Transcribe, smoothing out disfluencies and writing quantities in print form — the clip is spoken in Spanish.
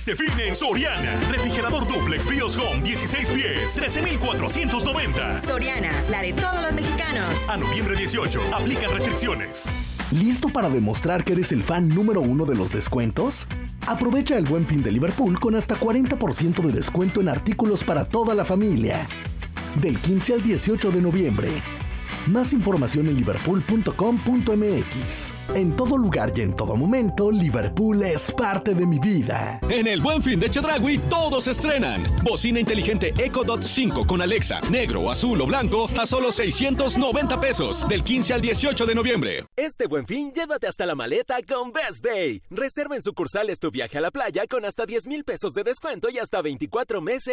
este fin en Soriana. Refrigerador dúplex Bios Home 16 pies, 13,490. Soriana, la de todos los mexicanos. A noviembre 18, aplican restricciones. ¿Listo para demostrar que eres el fan número uno de los descuentos? Aprovecha el Buen Fin de Liverpool con hasta 40% de descuento en artículos para toda la familia. Del 15 al 18 de noviembre. Más información en liverpool.com.mx. En todo lugar y en todo momento, Liverpool es parte de mi vida. En el Buen Fin de Chedraui, todos estrenan. Bocina inteligente Echo Dot 5 con Alexa, negro, azul o blanco, a solo 690 pesos. Del 15 al 18 de noviembre. Este Buen Fin, llévate hasta la maleta con Best Bay. Reserva en sucursales tu viaje a la playa con hasta 10,000 pesos de descuento y hasta 24 meses